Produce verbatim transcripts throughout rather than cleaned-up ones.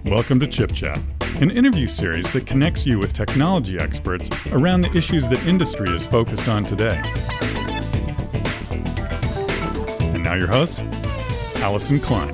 Welcome to Chip Chat, an interview series that connects you with technology experts around the issues that industry is focused on today. And now your host, Allison Klein.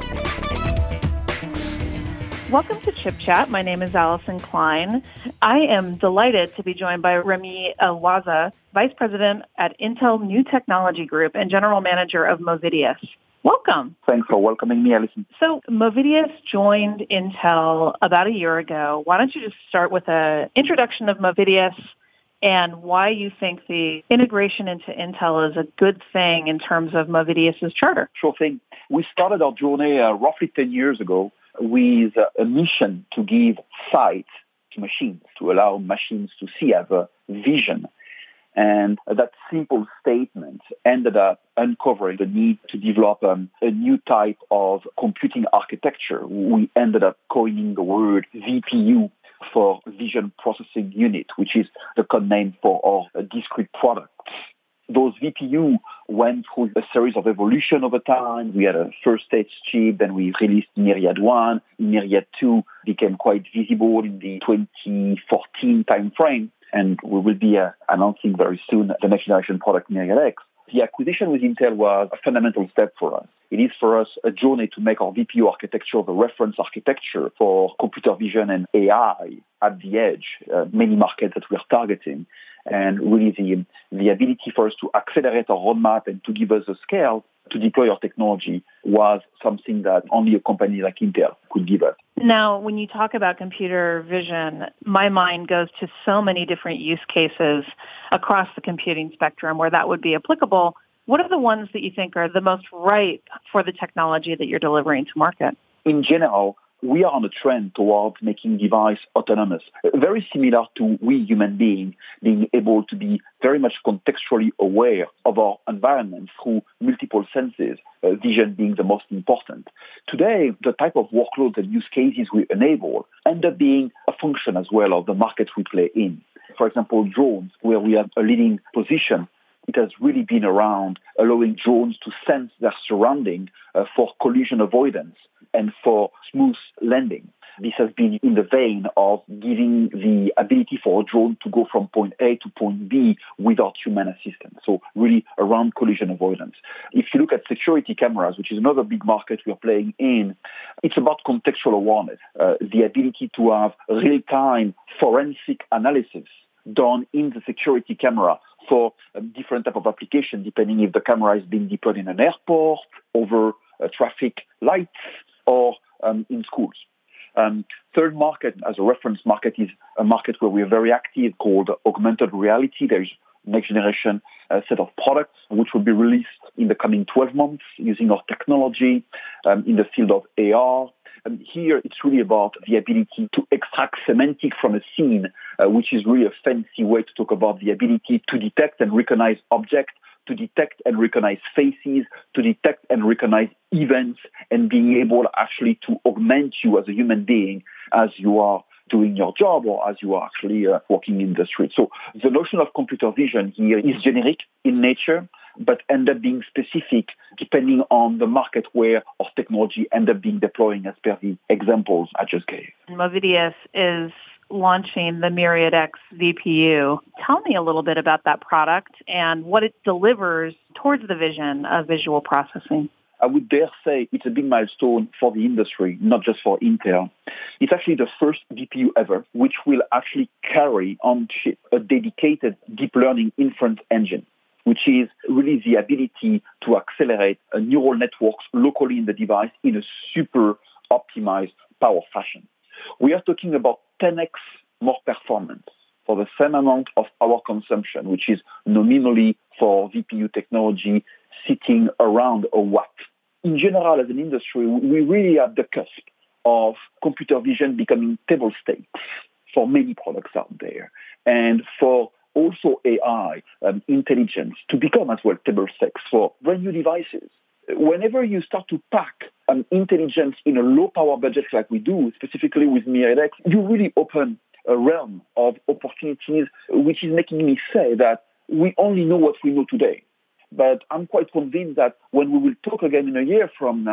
Welcome to Chip Chat. My name is Allison Klein. I am delighted to be joined by Remy Elwaza, Vice President at Intel New Technology Group and General Manager of Movidius. Welcome. Thanks for welcoming me, Allison. So Movidius joined Intel about a year ago. Why don't you just start with an introduction of Movidius and why you think the integration into Intel is a good thing in terms of Movidius's charter? Sure thing. We started our journey uh, roughly ten years ago with uh, a mission to give sight to machines, to allow machines to see, have a vision. And that simple statement ended up uncovering the need to develop um, a new type of computing architecture. We ended up coining the word V P U for Vision Processing Unit, which is the code name for our discrete products. Those V P U went through a series of evolution over time. We had a first stage chip, then we released Myriad one. Myriad two became quite visible in the twenty fourteen timeframe. And we will be uh, announcing very soon the next generation product, Myriad X. The acquisition with Intel was a fundamental step for us. It is for us a journey to make our V P U architecture the reference architecture for computer vision and A I at the edge, uh, many markets that we are targeting. And really the, the ability for us to accelerate our roadmap and to give us a scale to deploy our technology was something that only a company like Intel could give us. Now, when you talk about computer vision, my mind goes to so many different use cases across the computing spectrum where that would be applicable. What are the ones that you think are the most right for the technology that you're delivering to market? In general, we are on a trend towards making device autonomous, very similar to we human beings being able to be very much contextually aware of our environment through multiple senses, uh, vision being the most important. Today, the type of workloads and use cases we enable end up being a function as well of the markets we play in. For example, drones, where we have a leading position, it has really been around allowing drones to sense their surrounding uh, for collision avoidance and for smooth landing. This has been in the vein of giving the ability for a drone to go from point A to point B without human assistance. So really around collision avoidance. If you look at security cameras, which is another big market we're playing in, it's about contextual awareness, uh, the ability to have real-time forensic analysis done in the security camera for a different type of application, depending if the camera is being deployed in an airport, over uh, traffic lights, or um, in schools. Um, third market, as a reference market, is a market where we are very active called augmented reality. There is next generation uh, set of products which will be released in the coming twelve months using our technology um, in the field of A R. And here, it's really about the ability to extract semantic from a scene, uh, which is really a fancy way to talk about the ability to detect and recognize objects, to detect and recognize faces, to detect and recognize events, and being able actually to augment you as a human being as you are doing your job or as you are actually uh, walking in the street. So the notion of computer vision here is generic in nature, but end up being specific depending on the market where our technology end up being deploying as per the examples I just gave. Movidius is launching the Myriad X V P U. Tell me a little bit about that product and what it delivers towards the vision of visual processing. I would dare say it's a big milestone for the industry, not just for Intel. It's actually the first V P U ever which will actually carry on chip a dedicated deep learning inference engine, which is really the ability to accelerate uh, neural networks locally in the device in a super optimized power fashion. We are talking about ten x more performance for the same amount of power consumption, which is nominally for V P U technology sitting around a watt. In general, as an industry, we really are at the cusp of computer vision becoming table stakes for many products out there, and for also A I, um, intelligence, to become as well table stakes for brand new devices. Whenever you start to pack um, intelligence in a low power budget like we do, specifically with Myriad X, you really open a realm of opportunities, which is making me say that we only know what we know today. But I'm quite convinced that when we will talk again in a year from now,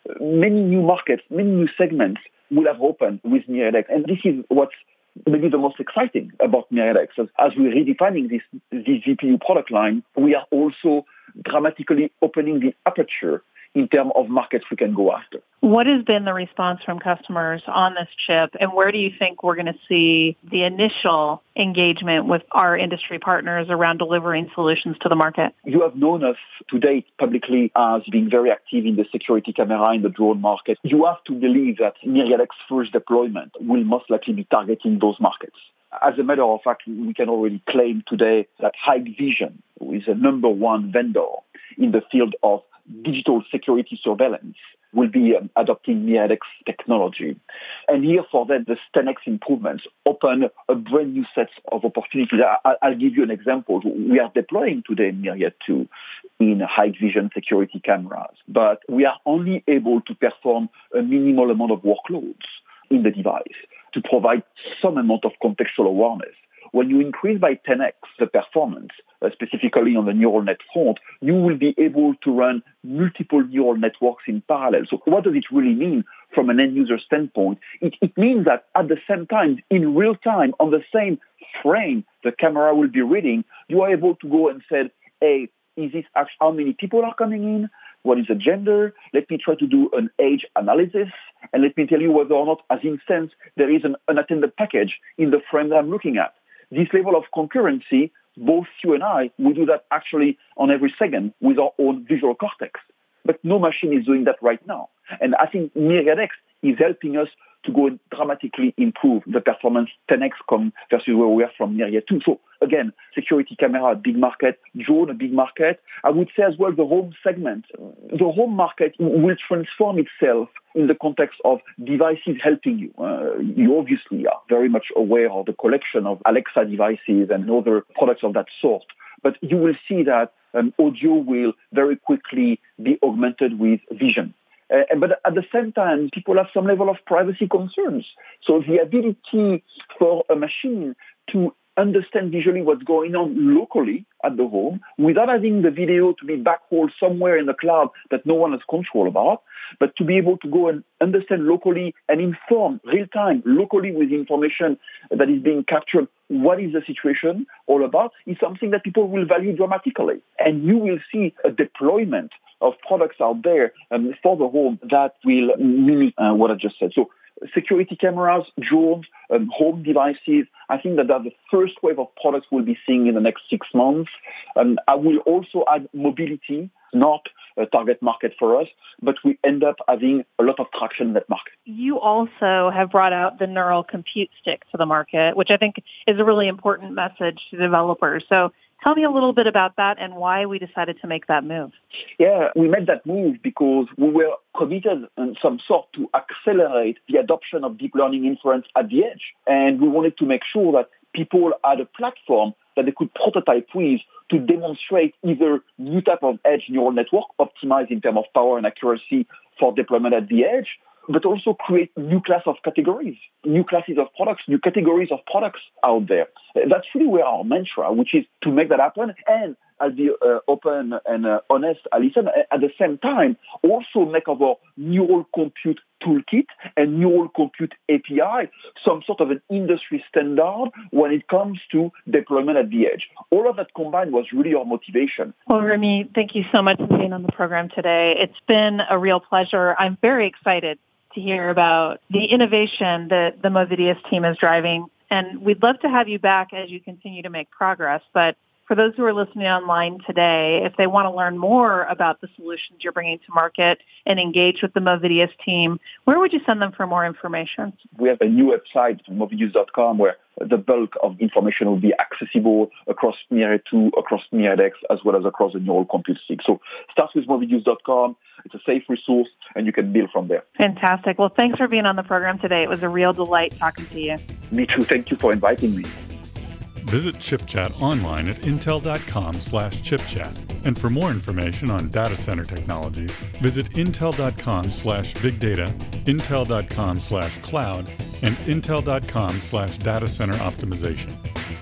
many new markets, many new segments will have opened with MyriadX. And this is what's maybe the most exciting about MyriadX. As, as we're redefining this, this G P U product line, we are also dramatically opening the aperture in terms of markets we can go after. What has been the response from customers on this chip, and where do you think we're going to see the initial engagement with our industry partners around delivering solutions to the market? You have known us to date publicly as being very active in the security camera and the drone market. You have to believe that MyriadX's first deployment will most likely be targeting those markets. As a matter of fact, we can already claim today that Hikvision, who is a number one vendor in the field of digital security surveillance, will be um, adopting MyriadX technology. And here for that, the ten X improvements open a brand new set of opportunities. I, I'll give you an example. We are deploying today Myriad two in Hikvision security cameras, but we are only able to perform a minimal amount of workloads in the device to provide some amount of contextual awareness. When you increase by ten X the performance, uh, specifically on the neural net front, you will be able to run multiple neural networks in parallel. So what does it really mean from an end user standpoint? It, it means that at the same time, in real time, on the same frame the camera will be reading, you are able to go and say, hey, is this actually, how many people are coming in? What is the gender? Let me try to do an age analysis, and let me tell you whether or not, as instance, there is an unattended package in the frame that I'm looking at. This level of concurrency, both you and I, we do that actually on every second with our own visual cortex. But no machine is doing that right now. And I think MyriadX is helping us to go and dramatically improve the performance ten X com versus where we are from Myriad two. So again, security camera, a big market, drone, a big market. I would say as well the home segment. The home market will transform itself in the context of devices helping you. Uh, you obviously are very much aware of the collection of Alexa devices and other products of that sort. But you will see that um, audio will very quickly be augmented with vision. Uh, but at the same time, people have some level of privacy concerns. So the ability for a machine to understand visually what's going on locally at the home without having the video to be backhauled somewhere in the cloud that no one has control about, but to be able to go and understand locally and inform real-time, locally with information that is being captured, what is the situation all about, is something that people will value dramatically. And you will see a deployment of products out there um, for the home that will mimic uh, what I just said. So security cameras, drones, um, home devices, I think that, that the first wave of products we'll be seeing in the next six months. Um, I will also add mobility, not a target market for us, but we end up having a lot of traction in that market. You also have brought out the neural compute stick to the market, which I think is a really important message to developers. So tell me a little bit about that and why we decided to make that move. Yeah, we made that move because we were committed in some sort to accelerate the adoption of deep learning inference at the edge. And we wanted to make sure that people had a platform that they could prototype with to demonstrate either new type of edge neural network optimized in terms of power and accuracy for deployment at the edge, but also create new class of categories, new classes of products, new categories of products out there. That's really where our mantra, which is to make that happen. And I'll be uh, open and uh, honest, Alison, at the same time, also make our neural compute toolkit and neural compute A P I some sort of an industry standard when it comes to deployment at the edge. All of that combined was really our motivation. Well, Remy, thank you so much for being on the program today. It's been a real pleasure. I'm very excited to hear about the innovation that the Movidius team is driving. And we'd love to have you back as you continue to make progress. But for those who are listening online today, if they want to learn more about the solutions you're bringing to market and engage with the Movidius team, where would you send them for more information? We have a new website, movidius dot com, where the bulk of information will be accessible across Myriad two, across MyriadX, as well as across the neural compute stick. So start with movidius dot com. It's a safe resource, and you can build from there. Fantastic. Well, thanks for being on the program today. It was a real delight talking to you. Me too. Thank you for inviting me. Visit ChipChat online at intel.com slash chipchat. And for more information on data center technologies, visit intel.com slash big data, intel.com slash cloud, and intel.com slash data center optimization.